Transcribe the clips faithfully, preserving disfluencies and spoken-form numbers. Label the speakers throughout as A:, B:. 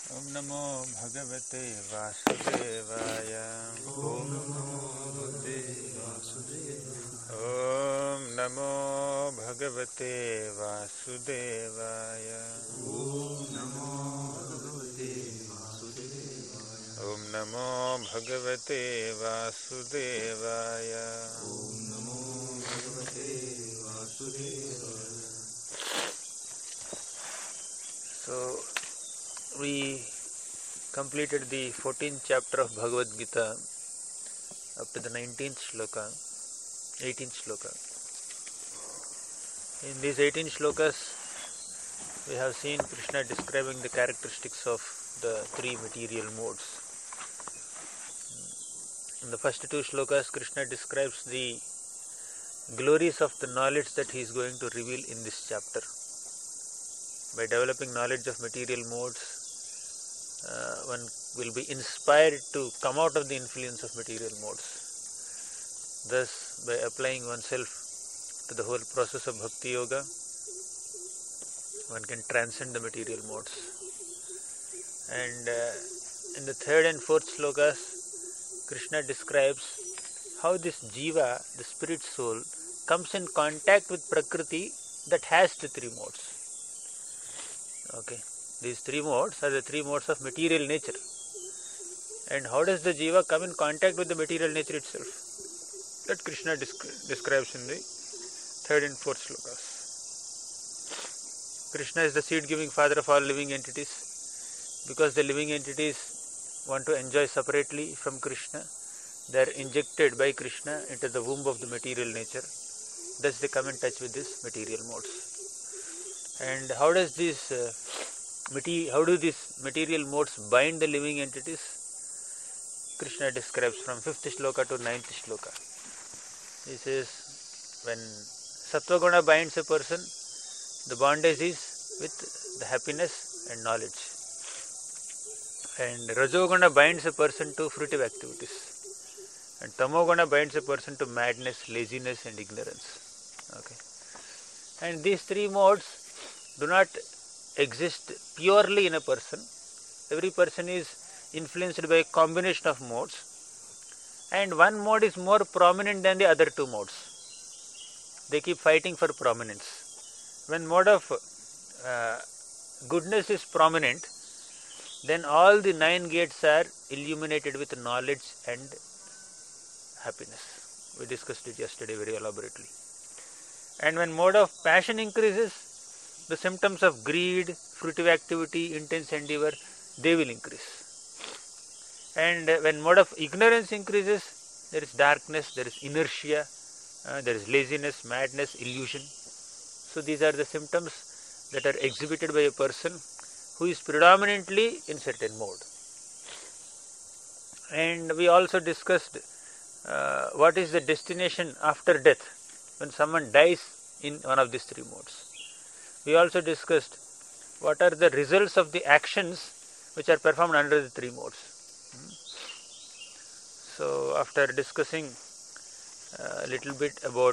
A: Om Namo Bhagavate Vasudevaya. Om Namo Bhagavate Vasudevaya. Om Namo Bhagavate Vasudevaya. Om Namo Bhagavate Vasudevaya. Om Namo Bhagavate Vasudevaya. Om Namo Bhagavate Vasudevaya. So, we completed the fourteenth chapter of Bhagavad Gita up to the nineteenth shloka, eighteenth shloka. In these eighteen shlokas, we have seen Krishna describing the characteristics of the three material modes. In the first two shlokas, Krishna describes the glories of the knowledge that he is going to reveal in this chapter. By developing knowledge of material modes, uh, one will be inspired to come out of the influence of material modes. Thus, by applying oneself to the whole process of Bhakti Yoga, one can transcend the material modes. And uh, in the third and fourth slokas, Krishna describes how this Jiva, the spirit soul, comes in contact with Prakriti that has the three modes. Okay, these three modes are the three modes of material nature. And how does the Jiva come in contact with the material nature itself? That Krishna descri- describes in the third and fourth slokas. Krishna is the seed-giving father of all living entities. Because the living entities want to enjoy separately from Krishna, they are injected by Krishna into the womb of the material nature. Thus they come in touch with these material modes. And how does this, uh, mate- how do these material modes bind the living entities? Krishna describes from fifth shloka to ninth shloka. He says, when Sattva-guna binds a person, the bondage is with the happiness and knowledge. And Rajoguna binds a person to fruitive activities. And Tamoguna binds a person to madness, laziness and ignorance. Okay. And these three modes do not exist purely in a person. Every person is influenced by a combination of modes, and one mode is more prominent than the other two modes. They keep fighting for prominence. When mode of uh, goodness is prominent, then all the nine gates are illuminated with knowledge and happiness. We discussed it yesterday very elaborately. And when mode of passion increases, the symptoms of greed, fruitive activity, intense endeavor, they will increase. And when mode of ignorance increases, there is darkness, there is inertia, uh, there is laziness, madness, illusion. So these are the symptoms that are exhibited by a person who is predominantly in certain mode. And we also discussed uh, what is the destination after death when someone dies in one of these three modes. We also discussed what are the results of the actions which are performed under the three modes. So, after discussing a little bit about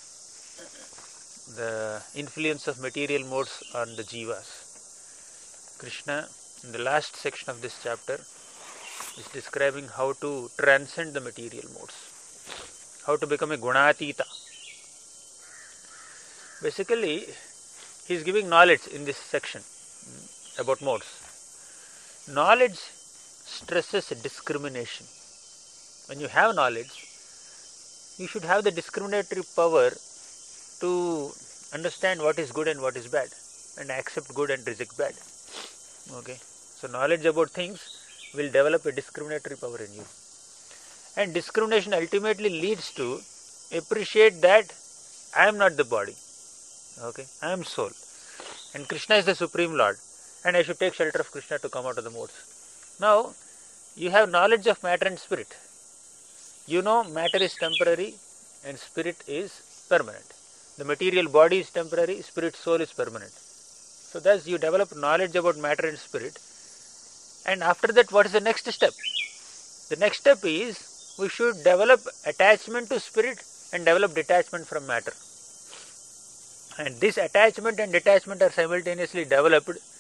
A: the influence of material modes on the jivas, Krishna, in the last section of this chapter, is describing how to transcend the material modes, how to become a gunatita. Basically, he is giving knowledge in this section about modes. Knowledge stresses discrimination. When you have knowledge, you should have the discriminatory power to understand what is good and what is bad, and accept good and reject bad. Okay, so knowledge about things will develop a discriminatory power in you, and discrimination ultimately leads to appreciate that I am not the body. Okay, I am soul, and Krishna is the Supreme Lord, and I should take shelter of Krishna to come out of the modes. Now, you have knowledge of matter and spirit. You know matter is temporary and spirit is permanent. The material body is temporary, spirit soul is permanent. So thus you develop knowledge about matter and spirit, and after that what is the next step? The next step is we should develop attachment to spirit and develop detachment from matter. And this attachment and detachment are simultaneously developed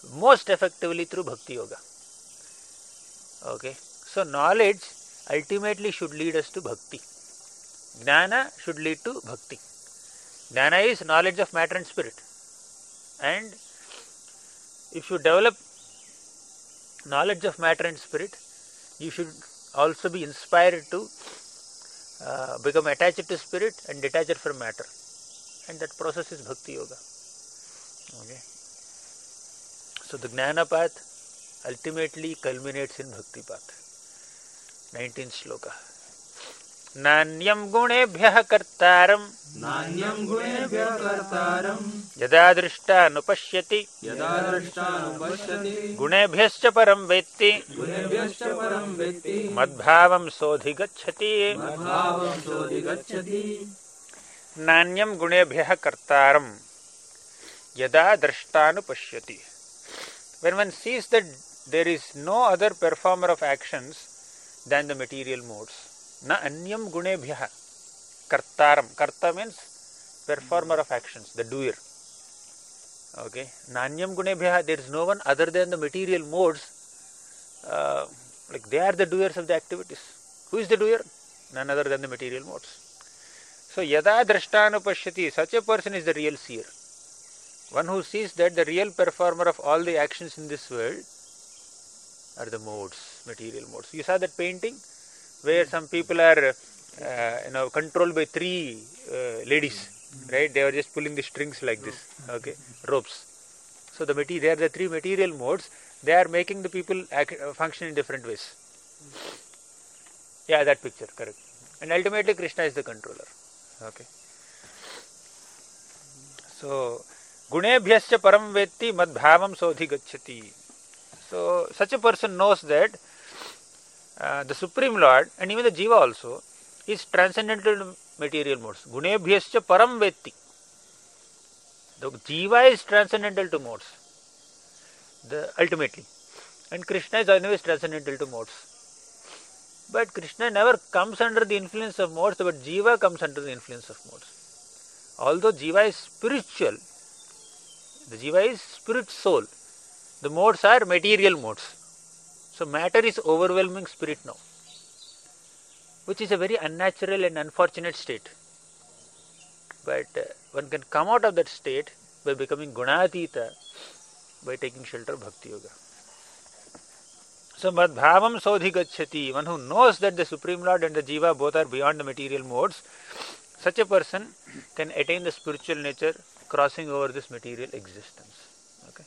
A: most effectively through Bhakti Yoga. Okay, so knowledge ultimately should lead us to Bhakti. Jnana should lead to Bhakti. Jnana is knowledge of matter and spirit. And if you develop knowledge of matter and spirit, you should also be inspired to uh, become attached to spirit and detached from matter. And that process is Bhakti Yoga. Okay. So the Jnana path ultimately culminates in Bhakti path. nineteenth shloka. Nanyam gunebhyah kartaram
B: Nanyam gunebhyah kartaram
A: yada drishta nupashyati
B: yada drishta nupashyati
A: gunebhyascha param vetti
B: gunebhyascha param vetti
A: madbhavam sodhigacchati
B: madbhavam sodhigacchati.
A: Nanyam gunebhyah kartaram yada drishta nupashyati. When one sees that there is no other performer of actions than the material modes, na anyam gunebhyah kartaram. Karta means performer of actions, the doer. Okay. Nanyam gunebhyah, there is no one other than the material modes. Uh, like they are the doers of the activities. Who is the doer? None other than the material modes. So yada drashtanupashyati, such a person is the real seer. One who sees that the real performer of all the actions in this world are the modes, material modes. You saw that painting where some people are, uh, you know, controlled by three uh, ladies, right? They are just pulling the strings like this, okay, ropes. So the material, they are the three material modes. They are making the people act, uh, function in different ways. Yeah, that picture, correct. And ultimately, Krishna is the controller. Okay. So, gunebhyascha param vetti madbhavam sodhigacchati. So, such a person knows that uh, the Supreme Lord and even the Jiva also is transcendental to material modes. Gunebhyascha param vetti. The Jiva is transcendental to modes. The ultimately. And Krishna is always transcendental to modes. But Krishna never comes under the influence of modes, but Jiva comes under the influence of modes. Although Jiva is spiritual, the Jiva is spirit soul. The modes are material modes. So matter is overwhelming spirit now, which is a very unnatural and unfortunate state. But uh, one can come out of that state by becoming gunatita, by taking shelter of Bhakti Yoga. So madbhavam sodhigacchati, one who knows that the Supreme Lord and the Jiva both are beyond the material modes, such a person can attain the spiritual nature, crossing over this material existence. Okay.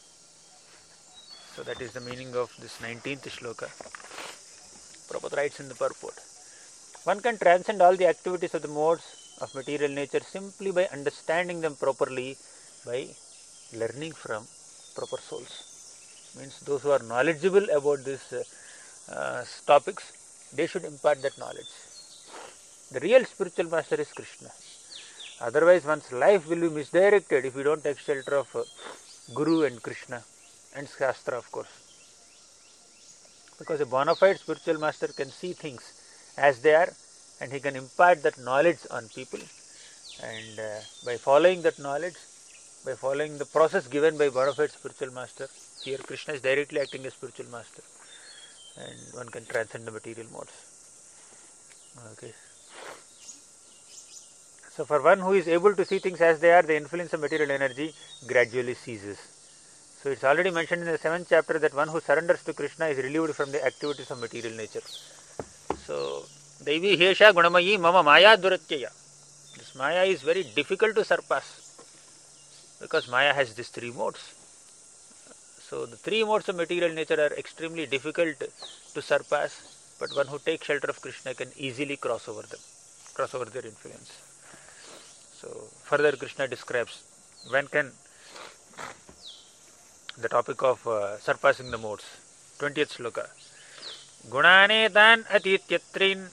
A: So that is the meaning of this nineteenth shloka. Prabhupada writes in the purport. One can transcend all the activities of the modes of material nature simply by understanding them properly, by learning from proper souls. Means those who are knowledgeable about these uh, uh, topics, they should impart that knowledge. The real spiritual master is Krishna. Otherwise, one's life will be misdirected if we don't take shelter of uh, Guru and Krishna and Shastra, of course. Because a bona fide spiritual master can see things as they are and he can impart that knowledge on people. And uh, by following that knowledge, by following the process given by bona fide spiritual master, here Krishna is directly acting as spiritual master and one can transcend the material modes. Okay. So for one who is able to see things as they are, the influence of material energy gradually ceases. So it's already mentioned in the seventh chapter that one who surrenders to Krishna is relieved from the activities of material nature. So, Devi Hesha Gunamayi Mama Maya Duratyaya. This Maya is very difficult to surpass because Maya has these three modes. So the three modes of material nature are extremely difficult to surpass, but one who takes shelter of Krishna can easily cross over them, cross over their influence. So further Krishna describes when can the topic of uh, surpassing the modes. twentieth shloka. Gunanetan atityatrin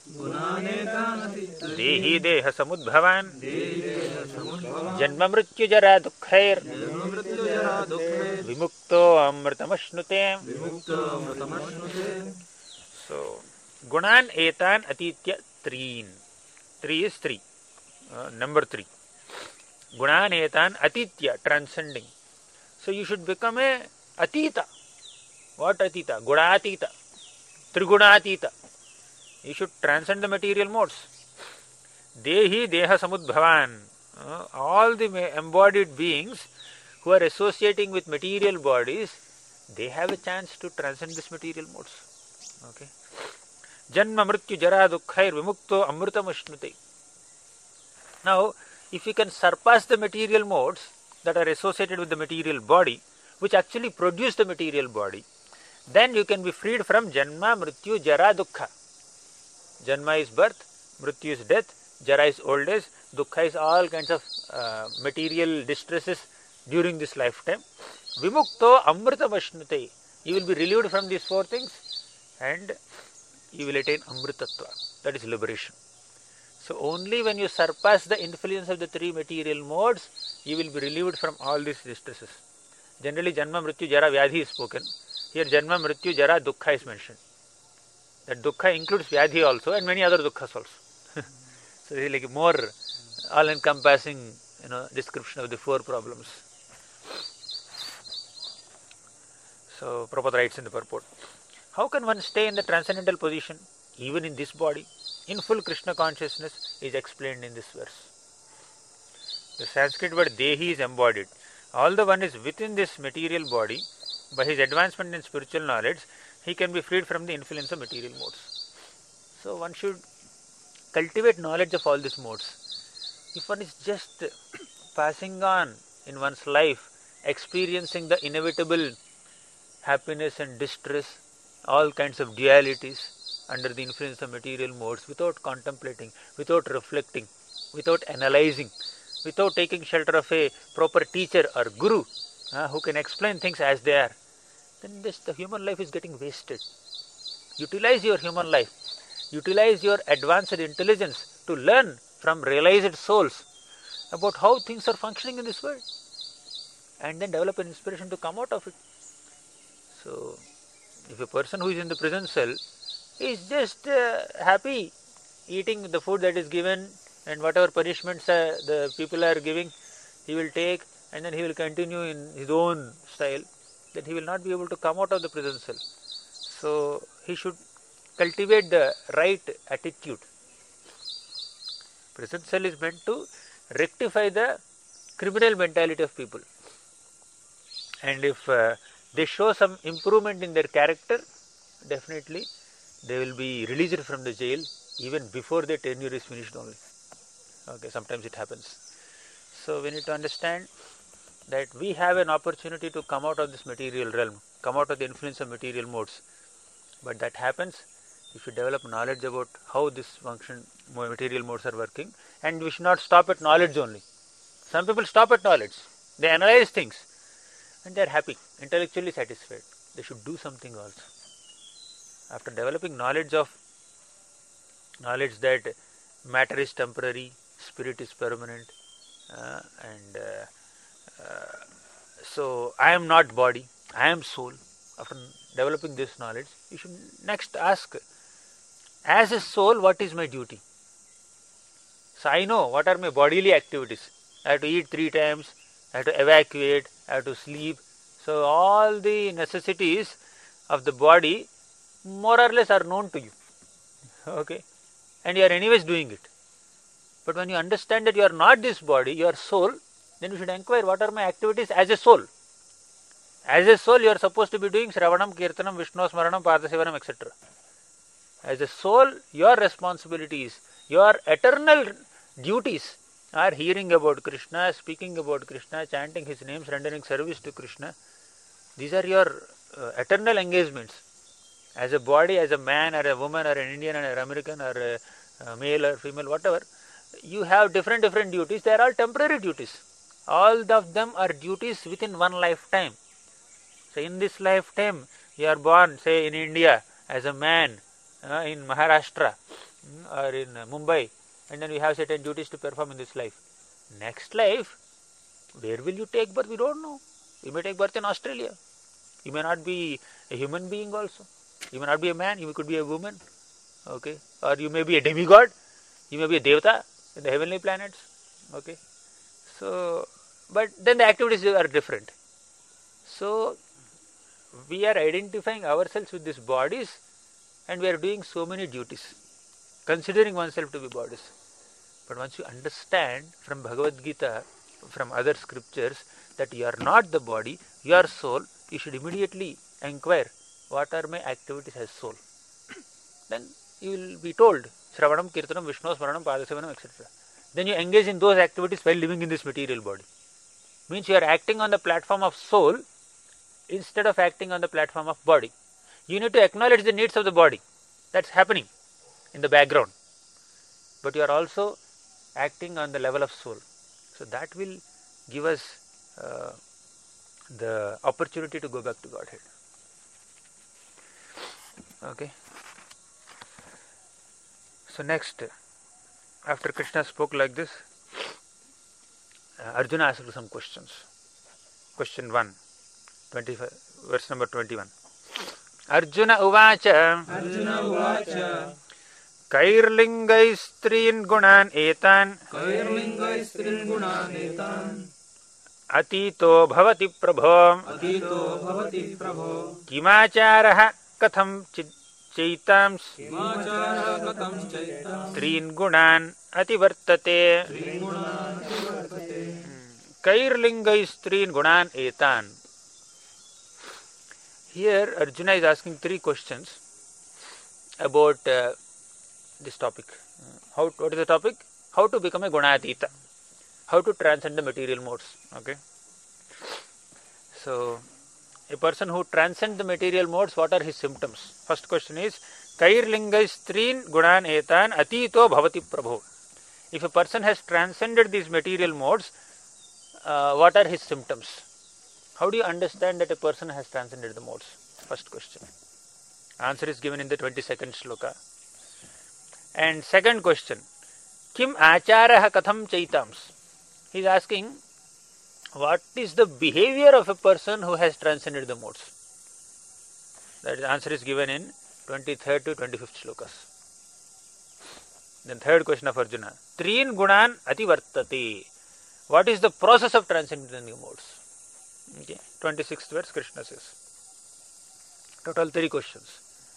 A: dehi deha samudbhavan janma mrityu jara dukkhair vimukto amritamashnute. So, gunan etan atitya trin. Three is three. Uh, number three. Gunan etan atitya, transcending. So you should become a Atita. What Atita? Gunatita. Trigunatita. You should transcend the material modes. Dehi Deha Samudbhavan. Uh, all the embodied beings who are associating with material bodies, they have a chance to transcend these material modes. Okay. Janma Mrityu Jara Dukkhair Vimukto Amritam Ashnute. Now, if you can surpass the material modes that are associated with the material body, which actually produce the material body, then you can be freed from Janma Mrityu Jara Dukkha. Janma is birth, Mrityu is death, Jara is old age, Dukkha is all kinds of uh, material distresses during this lifetime. Vimukto Amritam Ashnute. You will be relieved from these four things and you will attain Amritatva. That is liberation. So only when you surpass the influence of the three material modes, you will be relieved from all these distresses. Generally, Janma, Mrityu, Jara, Vyadhi is spoken. Here, Janma, Mrityu, Jara, Dukkha is mentioned. That Dukkha includes Vyadhi also and many other Dukkhas also. So, it is like a more all-encompassing, you know, description of the four problems. So, Prabhupada writes in the purport, how can one stay in the transcendental position, even in this body, in full Krishna consciousness, is explained in this verse. The Sanskrit word Dehi is embodied. Although one is within this material body, by his advancement in spiritual knowledge, he can be freed from the influence of material modes. So one should cultivate knowledge of all these modes. If one is just passing on in one's life, experiencing the inevitable happiness and distress, all kinds of dualities under the influence of material modes, without contemplating, without reflecting, without analyzing, without taking shelter of a proper teacher or guru uh, who can explain things as they are, then this, the human life is getting wasted. Utilize your human life. Utilize your advanced intelligence to learn from realized souls about how things are functioning in this world, and then develop an inspiration to come out of it. So, if a person who is in the prison cell is just uh, happy eating the food that is given and whatever punishments uh, the people are giving, he will take and then he will continue in his own style, then he will not be able to come out of the prison cell. So, he should cultivate the right attitude. Prison cell is meant to rectify the criminal mentality of people. And if uh, they show some improvement in their character, definitely they will be released from the jail even before their tenure is finished only. Okay, sometimes it happens. So we need to understand that we have an opportunity to come out of this material realm, come out of the influence of material modes. But that happens if you develop knowledge about how this function, material modes are working, and we should not stop at knowledge only. Some people stop at knowledge. They analyze things and they are happy, intellectually satisfied. They should do something also. After developing knowledge of knowledge that matter is temporary, spirit is permanent, uh, and uh, uh, so I am not body, I am soul. After developing this knowledge, you should next ask, as a soul, what is my duty? So I know what are my bodily activities. I have to eat three times, I have to evacuate, I have to sleep. So all the necessities of the body more or less are known to you. Okay? And you are anyways doing it. But when you understand that you are not this body, you are soul, then you should inquire, what are my activities as a soul? As a soul, you are supposed to be doing Shravanam, Kirtanam, Vishnu Smaranam, Padasivanam, et cetera. As a soul, your responsibilities, your eternal duties are hearing about Krishna, speaking about Krishna, chanting His names, rendering service to Krishna. These are your uh, eternal engagements. As a body, as a man or a woman or an Indian or an American or a, a male or female, whatever, you have different different duties. They are all temporary duties. All of them are duties within one lifetime. So in this lifetime, you are born, say in India, as a man, uh, in Maharashtra or in uh, Mumbai, and then you have certain duties to perform in this life. Next life, where will you take birth? We don't know. You may take birth in Australia. You may not be a human being also. You may not be a man, you could be a woman. Okay? Or you may be a demigod. You may be a devata in the heavenly planets. Okay? So, but then the activities are different. So, we are identifying ourselves with these bodies and we are doing so many duties, considering oneself to be bodies. But once you understand from Bhagavad Gita, from other scriptures, that you are not the body, you are soul, you should immediately inquire, what are my activities as soul? Then you will be told, Shravanam, Kirtanam, Vishnu, Smaranam, Padasevanam, et cetera. Then you engage in those activities while living in this material body. Means you are acting on the platform of soul instead of acting on the platform of body. You need to acknowledge the needs of the body. That's happening in the background. But you are also acting on the level of soul. So that will give us uh, the opportunity to go back to Godhead. Okay. So next, after Krishna spoke like this, uh, Arjuna asked some questions. Question one, twenty-five, verse number twenty-one. Arjuna uvacha.
B: Arjuna uvacha.
A: Kairlingais strin gunan etan.
B: Kairlingais strin gunan etan.
A: Atito bhavati prabho.
B: Atito bhavati prabho.
A: Kimacharah katham chaitams.
B: Kimacharah katham chaitams.
A: Strin gunan ativartate.
B: Strin gunan ativartate.
A: Kairlingais strin gunan etan. Here Arjuna is asking three questions about uh, this topic. How, what is the topic? How to become a Gunatita. How to transcend the material modes. Okay. So, a person who transcends the material modes, what are his symptoms? First question is, Kairlingais strin gunan etan atito bhavati prabho. If a person has transcended these material modes, uh, what are his symptoms? How do you understand that a person has transcended the modes? First question. Answer is given in the twenty-second shloka. And second question, Kim acharah katham chaitams? He is asking, what is the behavior of a person who has transcended the modes? That is, answer is given in twenty-third to twenty-fifth shlokas. Then third question of Arjuna, Trin gunan ativartate. What is the process of transcending the modes? Okay. twenty-sixth verse, Krishna says. Total three questions.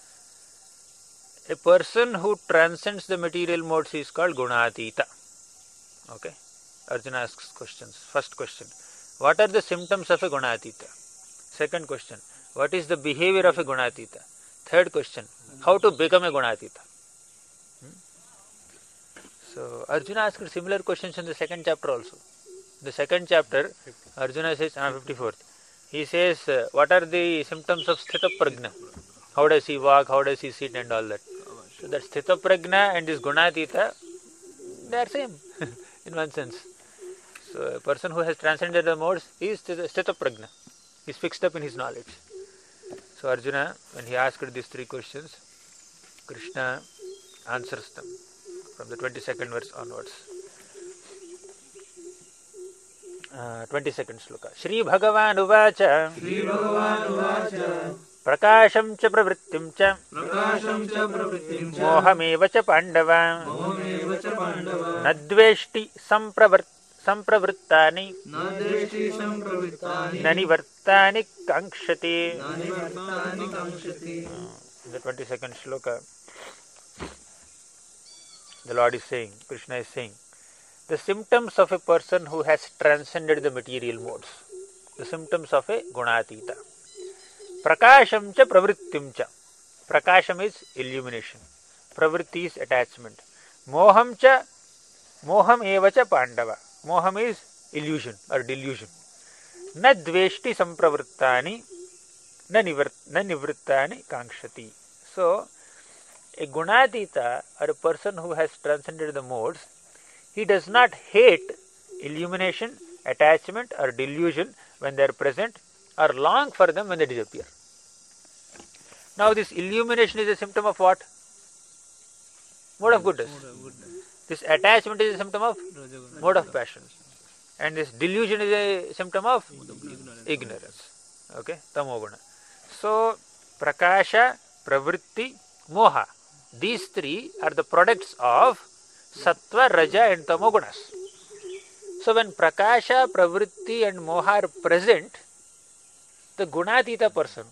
A: A person who transcends the material modes is called Gunatita. Okay. Arjuna asks questions. First question, what are the symptoms of a Gunatita? Second question, what is the behavior of a Gunatita? Third question, how to become a Gunatita? Hmm? So, Arjuna asked similar questions in the second chapter also. The second chapter, Arjuna says, ah, fifty-fourth, he says, uh, what are the symptoms of Sthita Prajna? How does he walk, how does he sit and all that. So that Sthita Prajna and this Gunatita, they are same in one sense. So a person who has transcended the modes is Sthita Prajna. He is fixed up in his knowledge. So Arjuna, when he asked these three questions, Krishna answers them from the twenty-second verse onwards. Uh, twenty-second shloka. Shri Bhagavan uvacha.
B: Shri Bhagavan uvacha.
A: Prakasham cha pravrittim cha.
B: Prakasham cha pravrittim cha.
A: Mohameva cha pandava.
B: Mohameva cha pandava.
A: Nadveshti sampravrt sampravrittani.
B: Nadveshti sampravrittani.
A: Nanivartani kankshati.
B: Nanivartani kankshati.
A: In the twenty-second shloka, the Lord is saying, Krishna is saying, the symptoms of a person who has transcended the material modes, the symptoms of a Gunatita. Prakasham cha pravrittim cha. Prakasham is illumination. Pravritti is attachment. Moham cha, moham eva cha pandava. Moham is illusion or delusion. Na dveshti sampravrittani, na nivrittani kankshati. So, a Gunatita or a person who has transcended the modes, he does not hate illumination, attachment or delusion when they are present or long for them when they disappear. Now this illumination is a symptom of what? Mode of goodness. This attachment is a symptom of mode of passion. And this delusion is a symptom of ignorance. Okay, tamoguna. So, prakasha, pravritti, moha. These three are the products of sattva, raja and tamogunas. So when prakasha, pravritti and moha are present, the Gunatita person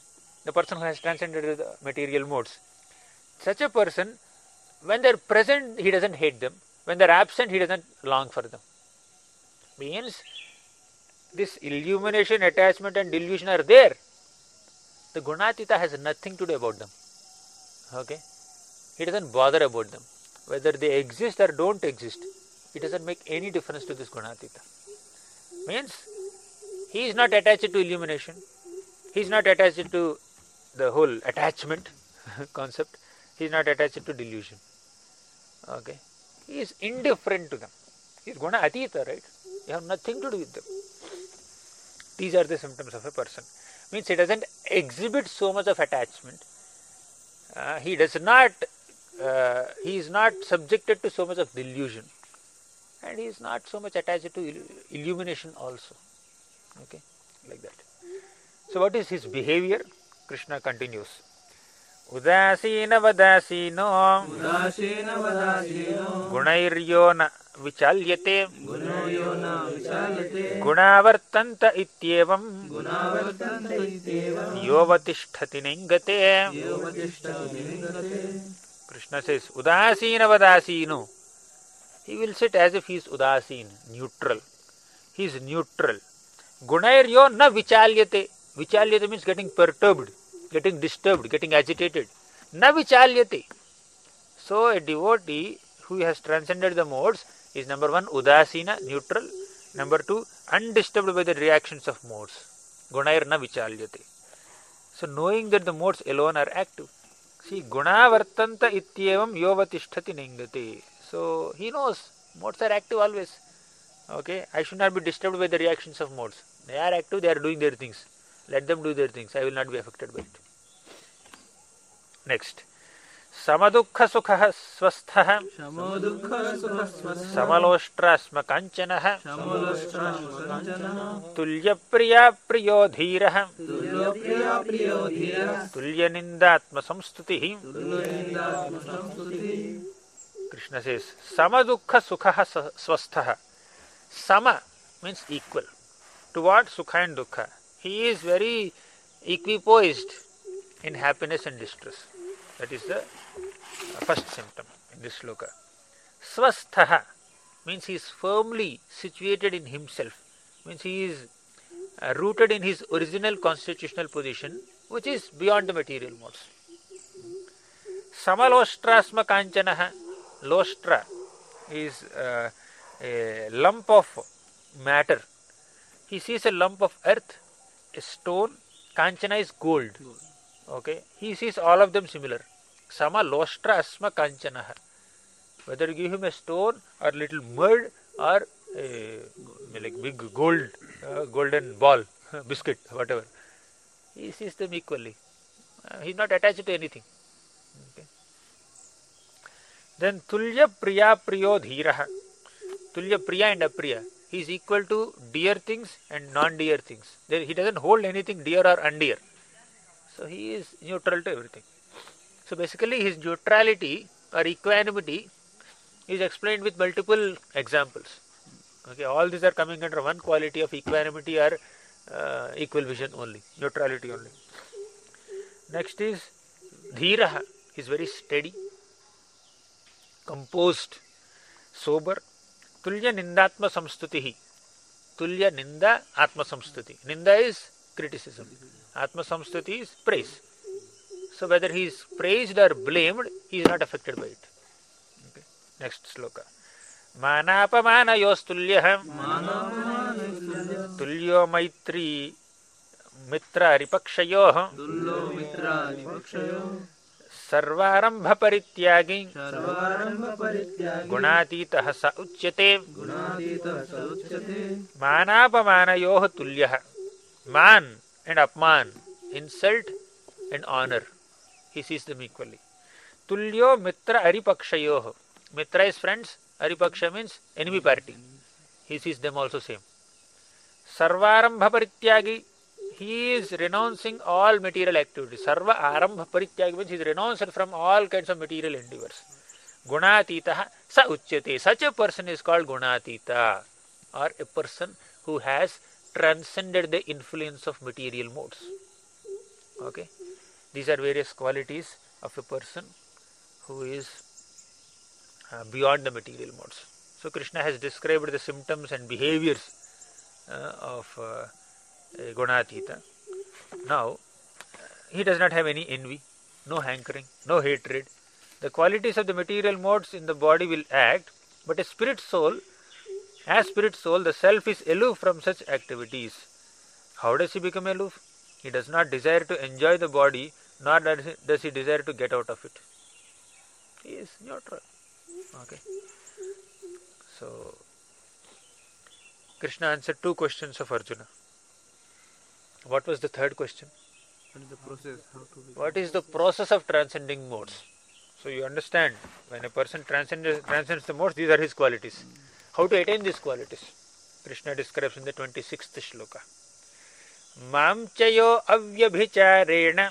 A: the person who has transcended the material modes. Such a person, when they are present, he doesn't hate them. When they are absent, he doesn't long for them. Means, this illumination, attachment and delusion are there. The Gunatita has nothing to do about them. Okay? He doesn't bother about them. Whether they exist or don't exist, it doesn't make any difference to this Gunatita. Means, he is not attached to illumination. He is not attached to the whole attachment concept. He is not attached to delusion. Okay? He is indifferent to them. He is Guna Atita, right? You have nothing to do with them. These are the symptoms of a person. Means he doesn't exhibit so much of attachment. Uh, he does not, uh, he is not subjected to so much of delusion. And he is not so much attached to il- illumination also. Okay? Like that. So what is his behavior? Krishna continues. Udasina vadasino
B: Udasina vadasino
A: gunairyo na vichalyate
B: gunoyo na vichalyate
A: gunavartanta ityevam
B: gunavartanta ityevam
A: yovatisthati ningate.
B: yovatisthati ningate.
A: Krishna says, Udasina vadasino. He will sit as if he is udasin, neutral. He is neutral. Gunairyo na vichalyate. Vichalyate means getting perturbed, getting disturbed, getting agitated. Na vichalyate. So a devotee who has transcended the modes is number one, udasina, neutral. Number two, undisturbed by the reactions of modes. Gunair na vichalyate. So knowing that the modes alone are active. See, guna vartanta ityevam yovatisthati ningate. So he knows modes are active always. Okay, I should not be disturbed by the reactions of modes. They are active, they are doing their things. Let them do their things. I will not be affected by it. Next. Samadukha sukha swastha
B: Shamo dukkha sukha swastha
A: samalostra kanchana
B: Shamolashtra smakanchana
A: tulya priya priyo dhira
B: Tulya priya priyo dhira
A: tulya nindatma samstuti.
B: Tulya nindatma samstuti.
A: Krishna says, Samadukha sukha swastha. Sama means equal. To what? Sukha and dukkha. He is very equipoised in happiness and distress. That is the first symptom in this sloka. Swastha means he is firmly situated in himself. Means he is uh, rooted in his original constitutional position, which is beyond the material modes. Samalostrasma kanchanaha. Lostra is uh, a lump of matter. He sees a lump of earth, a stone, kanchana is gold. Okay, he sees all of them similar. Sama lostra asma kanchanaha. Whether you give him a stone or little mud or a like big gold, uh, golden ball, biscuit, whatever, he sees them equally. Uh, he is not attached to anything. Okay. Then tulya priya priyo dhiraha. Tulya priya and apriya. He is equal to dear things and non-dear things. He doesn't hold anything dear or undear. So he is neutral to everything. So basically his neutrality or equanimity is explained with multiple examples. Okay, all these are coming under one quality of equanimity or uh, equal vision only, neutrality only. Next is dhiraha. He is very steady, composed, sober. Tulya nindatma samstutihi. Tulya ninda atma samstuti. Ninda is criticism. Atma samstuti is praise. So whether he is praised or blamed, he is not affected by it. Okay. Next sloka. Manapamana yostulyaham. Tulyo maitri mitra ripakshayoh.
B: Tullo mitra vipakshayo
A: Sarvarambha parityagi
B: Sarvarambha parityagi
A: Gunatitah sa uchyate.
B: Gunatitah sa uchyate.
A: Manapamanayoh tulyah. Man and apman, insult and honor, he sees them equally. Tulyo mitra aripakshayoh. Mitra is friends, aripaksha means enemy party. He sees them also same. Sarvarambha parityagi. He is renouncing all material activities. Sarva arambha parityagi means he is renounced from all kinds of material endeavors. Gunatitah sa uchyate. Such a person is called Gunatita, or a person who has transcended the influence of material modes. Okay. These are various qualities of a person who is uh, beyond the material modes. So Krishna has described the symptoms and behaviors uh, of uh, a Gunatita. Now, he does not have any envy, no hankering, no hatred. The qualities of the material modes in the body will act, but a spirit soul, as spirit soul, the self is aloof from such activities. How does he become aloof? He does not desire to enjoy the body, nor does he desire to get out of it. He is neutral. Okay. So, Krishna answered two questions of Arjuna. What was the third question?
B: What is the process? How to be
A: What is the process of transcending modes? So you understand, when a person transcends, transcends the modes, these are his qualities. How to attain these qualities? Krishna describes in the twenty-sixth shloka. Mam chayo avyabhicharena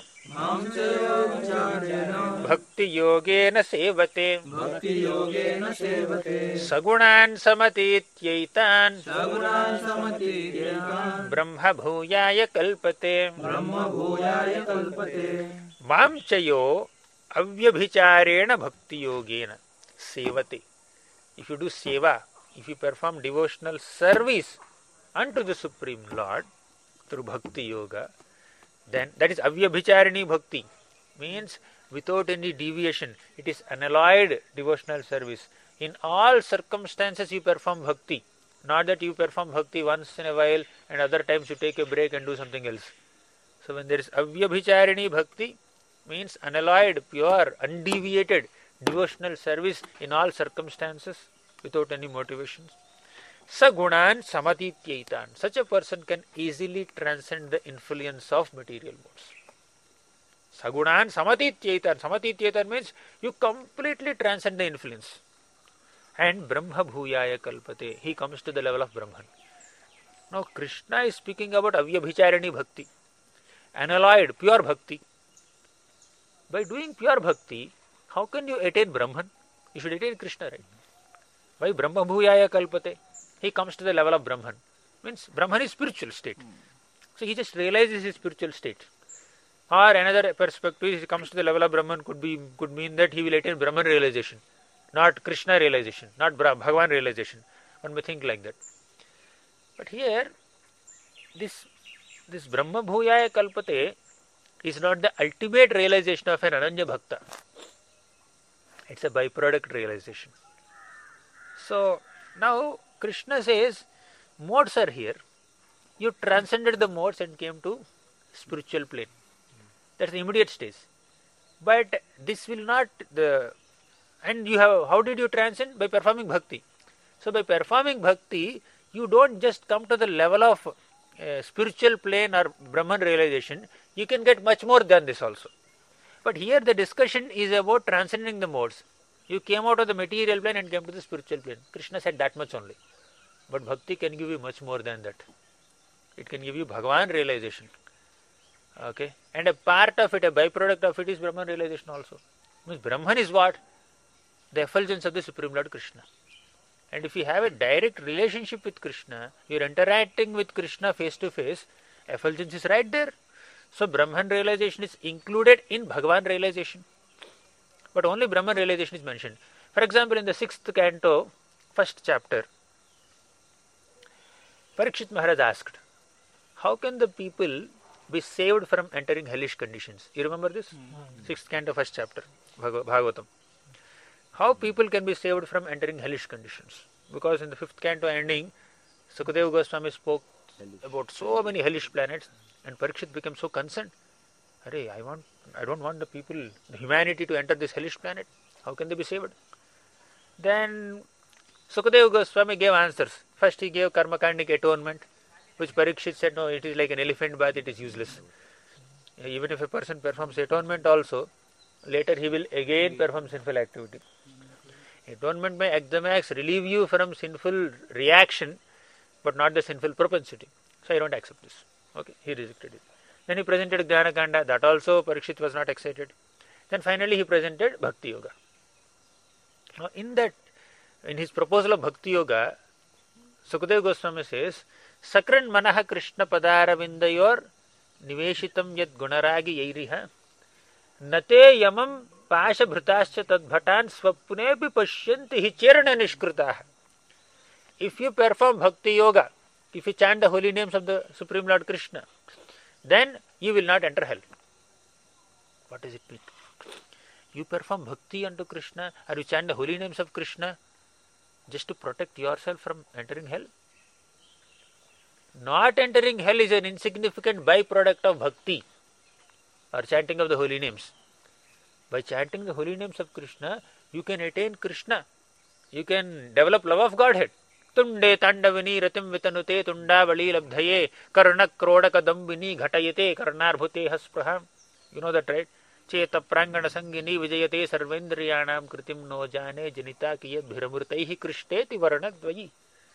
A: bhakti yogena sevate
B: bhakti yogena sevate
A: sagunan samatityaitan
B: sagunan samatityakan
A: brahma bhuyaya kalpate
B: brahma bhuyaya kalpate
A: mam chayo avyabhicharena bhakti yogena sevate. If you do seva, if you perform devotional service unto the Supreme Lord through bhakti yoga, then that is avyabhicharini bhakti, means without any deviation. It is unalloyed devotional service. In all circumstances you perform bhakti, not that you perform bhakti once in a while and other times you take a break and do something else. So when there is avyabhicharini bhakti, means unalloyed, pure, undeviated devotional service in all circumstances without any motivations. Sagunan samatityaitan. Such a person can easily transcend the influence of material modes. Sagunan samatityaitan. Samatityaitan means you completely transcend the influence. And Brahma bhuyaya kalpate. He comes to the level of Brahman. Now Krishna is speaking about avyabhicharani bhakti. Unalloyed, pure bhakti. By doing pure bhakti, how can you attain Brahman? You should attain Krishna, right? Why Brahma bhuyaya kalpate? He comes to the level of Brahman. Means Brahman is spiritual state. So he just realizes his spiritual state. Or another perspective, he comes to the level of Brahman could be could mean that he will attain Brahman realization, not Krishna realization, not Bhagavan realization. One may think like that. But here, this this Brahma bhuyaya kalpate is not the ultimate realization of an Ananya Bhakta. It's a byproduct realization. So now Krishna says, modes are here. You transcended the modes and came to spiritual plane. That's the immediate stage. But this will not the and you have how did you transcend? By performing bhakti. So by performing bhakti, you don't just come to the level of uh, spiritual plane or Brahman realization. You can get much more than this also. But here the discussion is about transcending the modes. You came out of the material plane and came to the spiritual plane. Krishna said that much only. But bhakti can give you much more than that. It can give you Bhagavan realization. Okay? And a part of it, a byproduct of it is Brahman realization also. Means Brahman is what? The effulgence of the Supreme Lord Krishna. And if you have a direct relationship with Krishna, you are interacting with Krishna face to face, effulgence is right there. So Brahman realization is included in Bhagavan realization. But only Brahman realization is mentioned. For example, in the sixth canto, first chapter, Parikshit Maharaj asked, how can the people be saved from entering hellish conditions? You remember this? Mm-hmm. Sixth canto, first chapter, Bhagavatam. How people can be saved from entering hellish conditions? Because in the fifth canto ending, Sukadeva Goswami spoke about so many hellish planets, and Parikshit became so concerned. Arey, I want, I don't want the people, the humanity to enter this hellish planet. How can they be saved? Then Sukadeva Goswami gave answers. First he gave karmakandic atonement, which Parikshit said, no, it is like an elephant bath, it is useless. Even if a person performs atonement also, later he will again perform sinful activity. Atonement may at the max relieve you from sinful reaction, but not the sinful propensity. So I don't accept this. Okay, he rejected it. Then he presented Jnanakanda, that also Parikshit was not excited. Then finally he presented Bhakti Yoga. Now in that, in his proposal of Bhakti Yoga, Sukadeva Goswami says, Sakran manaha Krishna padara vindayor niveshitam yad gunaragi yairiha nate yamam pashabhritascha tadbhatan swapnepi pashyanti hi cherna nishkritaha. If you perform bhakti yoga, if you chant the holy names of the Supreme Lord Krishna, then you will not enter hell. What does it mean? You perform bhakti unto Krishna or you chant the holy names of Krishna just to protect yourself from entering hell? Not entering hell is an insignificant byproduct of bhakti or chanting of the holy names. By chanting the holy names of Krishna, you can attain Krishna. You can develop love of Godhead. Tunde tandavini ratim vitanute tundavali labdhaye karna krodaka dambini ghatayate karnarbhute haspraham. You know that, right? Cheta prangana sangini vijayate sarvendriyanam kritim no jane janita kiyad bhiramurtaihi krishteti varanadvayi.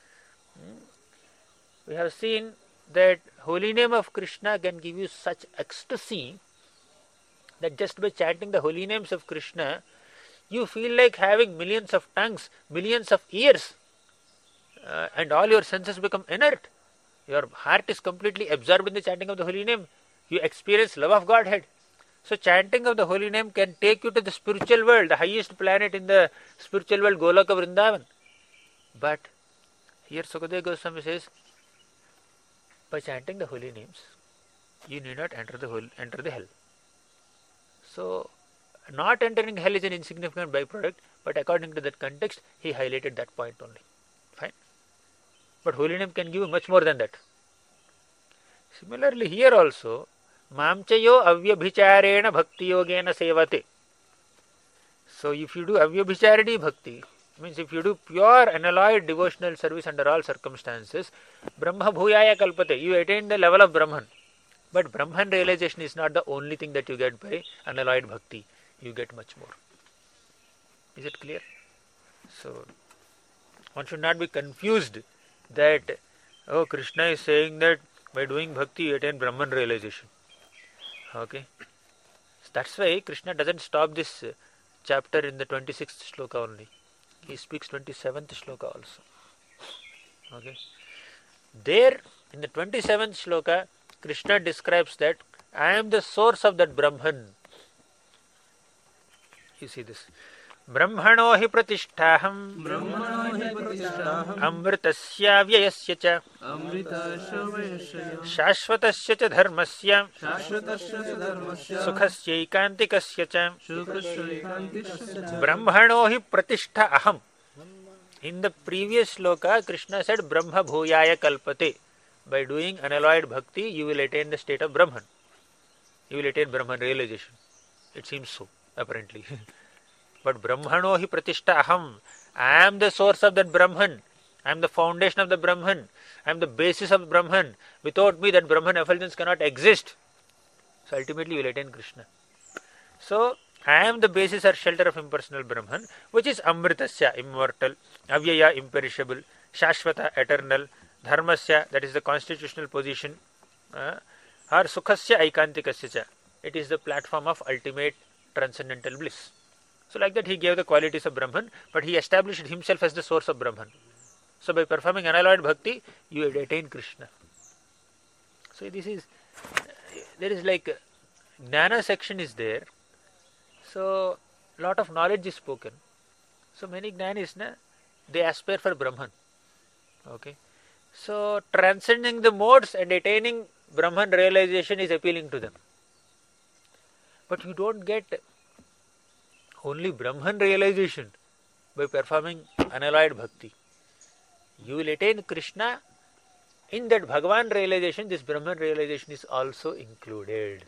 A: We have seen that holy name of Krishna can give you such ecstasy that just by chanting the holy names of Krishna, you feel like having millions of tongues, millions of ears, uh, and all your senses become inert. Your heart is completely absorbed in the chanting of the holy name. You experience love of Godhead. So chanting of the holy name can take you to the spiritual world, the highest planet in the spiritual world, Goloka Vrindavan. But here Sukadeva Goswami says, by chanting the holy names, you need not enter the whole, enter the hell. So, not entering hell is an insignificant byproduct, but according to that context, he highlighted that point only. Fine. But holy name can give you much more than that. Similarly, here also, Mamchayo avyabhicharena bhakti yogena sevate. So, if you do avyabhicharani bhakti, means if you do pure unalloyed devotional service under all circumstances, Brahma bhuyaya kalpate, you attain the level of Brahman. But Brahman realization is not the only thing that you get by unalloyed bhakti. You get much more. Is it clear? So, one should not be confused that, oh, Krishna is saying that by doing bhakti you attain Brahman realization. Okay. So that's why Krishna doesn't stop this chapter in the twenty-sixth shloka only. He speaks twenty-seventh shloka also. Okay. There, in the twenty-seventh shloka, Krishna describes that I am the source of that Brahman. You see this. Brahmano hi pratisthaham amritasya vyayasya cha shashvatasya cha dharmasya sukhasya ikantikasya cha Brahmano hi pratishtha aham. In the previous shloka, Krishna said Brahma bhuyaya kalpate. By doing unalloyed bhakti, you will attain the state of Brahman. You will attain Brahman realization. It seems so, apparently. But Brahmano hi pratishtha aham. I am the source of that Brahman. I am the foundation of the Brahman. I am the basis of Brahman. Without me, that Brahman effulgence cannot exist. So ultimately, you will attain Krishna. So, I am the basis or shelter of impersonal Brahman, which is Amritasya, immortal, Avyaya, imperishable, Shashvata, eternal, Dharmasya, that is the constitutional position, uh, or Sukhasya, Aikantikasya cha. It is the platform of ultimate transcendental bliss. So like that he gave the qualities of Brahman, but he established himself as the source of Brahman. So by performing unalloyed bhakti, you will attain Krishna. So this is, there is like, Jnana section is there. So lot of knowledge is spoken. So many Jnanis, na, they aspire for Brahman. Okay. So transcending the modes and attaining Brahman realization is appealing to them. But you don't get only Brahman realization by performing unalloyed bhakti. You will attain Krishna. In that Bhagavan realization, this Brahman realization is also included.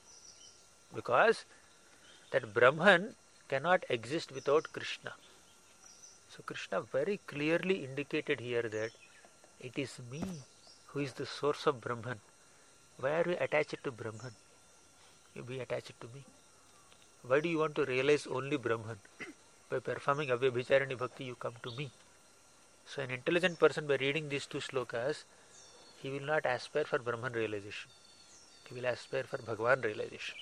A: Because that Brahman cannot exist without Krishna. So Krishna very clearly indicated here that it is me who is the source of Brahman. Why are you attached to Brahman? You be attached to me. Why do you want to realize only Brahman? By performing Avyabhicharani Bhakti, you come to me. So an intelligent person, by reading these two shlokas, he will not aspire for Brahman realization. He will aspire for Bhagavan realization.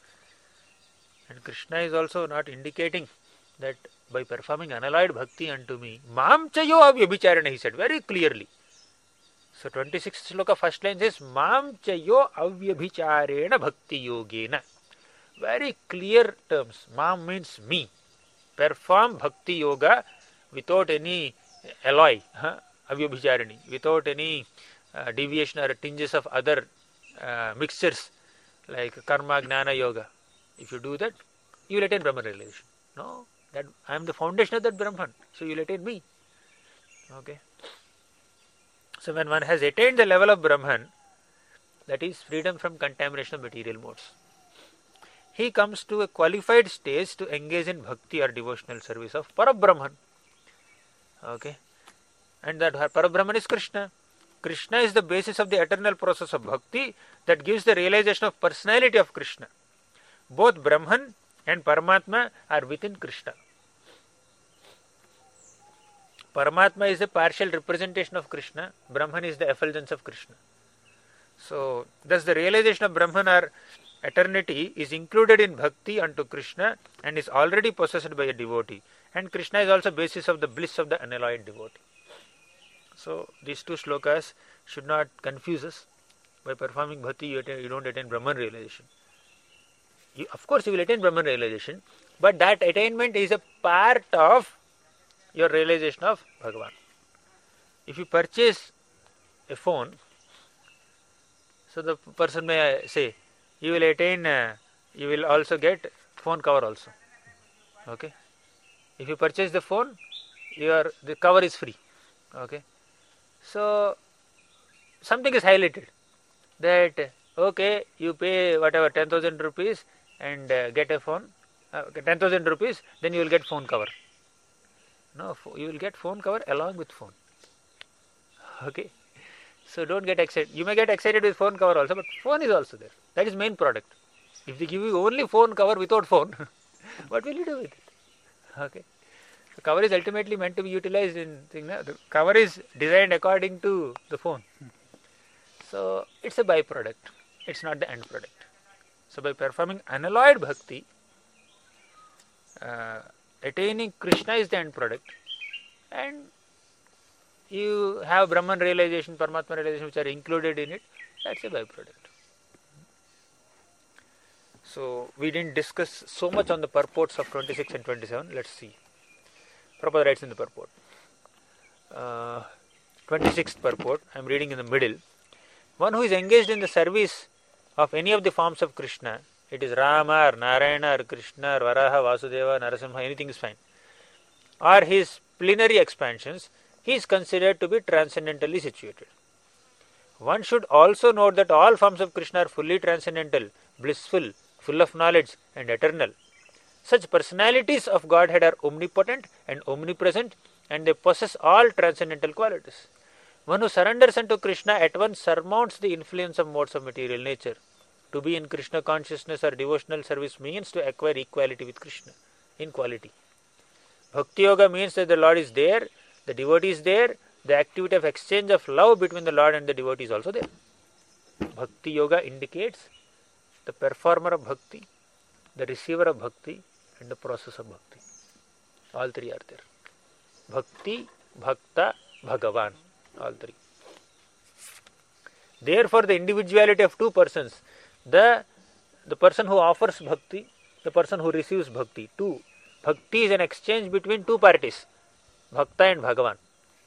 A: And Krishna is also not indicating that by performing unalloyed bhakti unto me, Mam chayo avyabhicharana, he said very clearly. So twenty-sixth shloka first line says, Mam chayo avyabhicharena bhakti yogena. Very clear terms. Mam means me. Perform bhakti yoga without any alloy, huh? Avyabhicharini, without any uh, deviation or tinges of other uh, mixtures like karma, gnana, yoga. If you do that, you will attain Brahman realization. No, that I am the foundation of that Brahman, so you will attain me. Okay. So when one has attained the level of Brahman, that is freedom from contamination of material modes, he comes to a qualified stage to engage in bhakti or devotional service of Parabrahman. Okay. And that Parabrahman is Krishna. Krishna is the basis of the eternal process of bhakti that gives the realization of personality of Krishna. Both Brahman and Paramatma are within Krishna. Paramatma is a partial representation of Krishna. Brahman is the effulgence of Krishna. So, thus the realization of Brahman or eternity is included in bhakti unto Krishna and is already possessed by a devotee. And Krishna is also basis of the bliss of the unalloyed devotee. So, these two shlokas should not confuse us. By performing bhakti, you, attain, you don't attain Brahman realization. You, of course, you will attain Brahman realization, but that attainment is a part of your realization of Bhagavan. If you purchase a phone, so the person may say, you will attain, uh, you will also get phone cover also. Okay. If you purchase the phone, your the cover is free. Okay. So something is highlighted that okay, you pay whatever ten thousand rupees and uh, get a phone, uh, ten thousand rupees, then you will get phone cover. No, you will get phone cover along with phone. Okay. So don't get excited. You may get excited with phone cover also, but phone is also there. That is main product. If they give you only phone cover without phone, what will you do with it? Okay. The cover is ultimately meant to be utilized in thing. No? The cover is designed according to the phone. So it's a byproduct. It's not the end product. So by performing unalloyed bhakti, uh, attaining Krishna is the end product, and you have Brahman realization, Paramatma realization which are included in it. That's a byproduct. So we didn't discuss so much on the purports of twenty-six and twenty-seven. Let's see. Prabhupada writes in the purport. Uh, twenty-sixth purport, I am reading in the middle. One who is engaged in the service of any of the forms of Krishna, it is Rama or Narayana or Krishna or Varaha, Vasudeva, Narasimha, anything is fine, or his plenary expansions, he is considered to be transcendentally situated. One should also note that all forms of Krishna are fully transcendental, blissful, full of knowledge and eternal. Such personalities of Godhead are omnipotent and omnipresent, and they possess all transcendental qualities. One who surrenders unto Krishna at once surmounts the influence of modes of material nature. To be in Krishna consciousness or devotional service means to acquire equality with Krishna in quality. Bhakti Yoga means that the Lord is there, the devotee is there, the activity of exchange of love between the Lord and the devotee is also there. Bhakti Yoga indicates the performer of bhakti, the receiver of bhakti, and the process of bhakti. All three are there. Bhakti, Bhakta, Bhagavan. All three. Therefore, the individuality of two persons, the, the person who offers bhakti, the person who receives bhakti, two. Bhakti is an exchange between two parties, Bhakta and Bhagavan.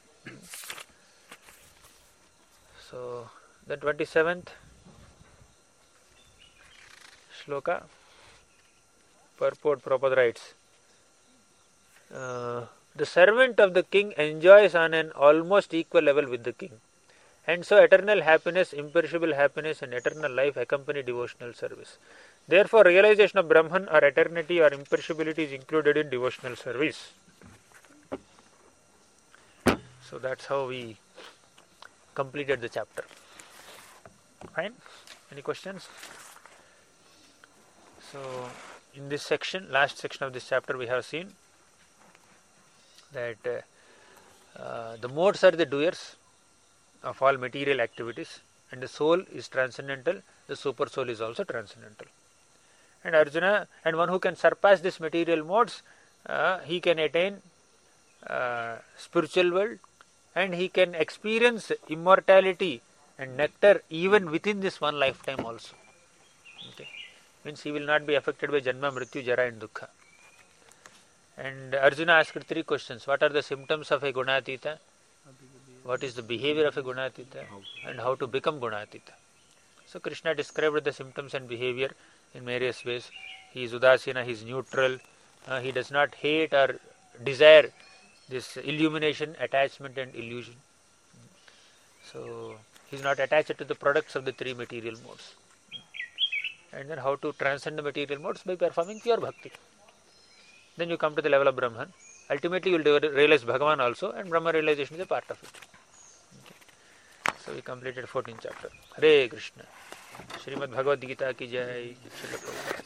A: So, the twenty-seventh shloka, purport Prabhupada writes, uh, the servant of the king enjoys on an almost equal level with the king, and so eternal happiness, imperishable happiness and eternal life accompany devotional service. Therefore, realization of Brahman or eternity or imperishability is included in devotional service. So that's how we completed the chapter. Fine? Any questions? So, in this section, last section of this chapter, we have seen that uh, uh, the modes are the doers of all material activities, and the soul is transcendental, the super soul is also transcendental. And Arjuna, and one who can surpass these material modes, uh, he can attain uh, spiritual world, and he can experience immortality and nectar even within this one lifetime also. Okay. means he will not be affected by Janma, Mrityu, Jara and Dukkha. And Arjuna asked three questions. What are the symptoms of a Gunatita? What is the behavior of a Gunatita? And how to become Gunatita? So Krishna described the symptoms and behavior in various ways. He is Udasina, he is neutral, uh, he does not hate or desire this illumination, attachment and illusion. So he is not attached to the products of the three material modes. And then how to transcend the material modes? By performing pure bhakti. Then you come to the level of Brahman. Ultimately you will realize Bhagavan also, and Brahma realization is a part of it. Okay. So we completed fourteenth chapter. Hare Krishna. Srimad Bhagavad Gita ki jai.